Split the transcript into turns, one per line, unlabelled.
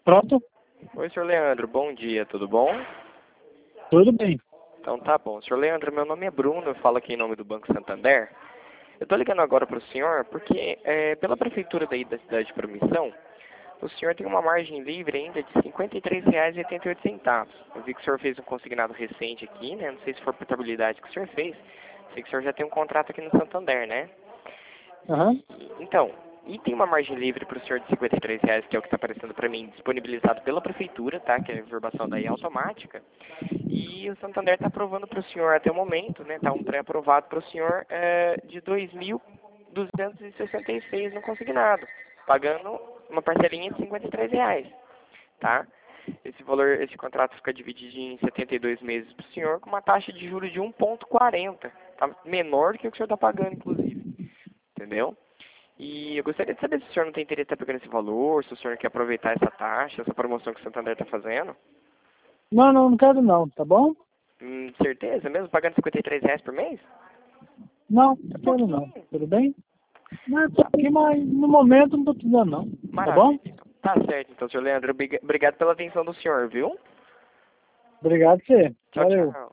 Pronto?
Oi, senhor Leandro, bom dia, tudo bom?
Tudo bem.
Então tá bom. Senhor Leandro, meu nome é Bruno, eu falo aqui em nome do Banco Santander. Eu tô ligando agora para o senhor porque, pela prefeitura daí da cidade de Promissão, o senhor tem uma margem livre ainda de R$ 53,88. Eu vi que o senhor fez um consignado recente aqui, né? Não sei se for portabilidade que o senhor fez. Sei que o senhor já tem um contrato aqui no Santander, né?
Aham.
Então, e tem uma margem livre para o senhor de R$ 53,00, que é o que está aparecendo para mim, disponibilizado pela prefeitura, tá? Que é a informação daí automática. E o Santander está aprovando para o senhor até o momento, né? Está um pré-aprovado para o senhor de R$ 2.266 no consignado, pagando uma parcelinha de R$ 53,00, tá? Esse valor, esse contrato fica dividido em 72 meses para o senhor, com uma taxa de juros de 1,40. Tá menor do que o que o senhor está pagando, inclusive. Entendeu? E eu gostaria de saber se o senhor não tem interesse em estar pegando esse valor, se o senhor quer aproveitar essa taxa, essa promoção que o Santander está fazendo.
Não quero não, tá bom?
Certeza mesmo? Pagando R$ 53,00 por mês?
Não
É
quero não.
pouquinho.
Tudo bem? Não, é pouquinho, mas no momento não tô precisando não. Tá bom?
Maravilha. Tá certo, então, senhor Leandro. Obrigado pela atenção do senhor, viu?
Obrigado você.
Tchau,
Valeu.
tchau.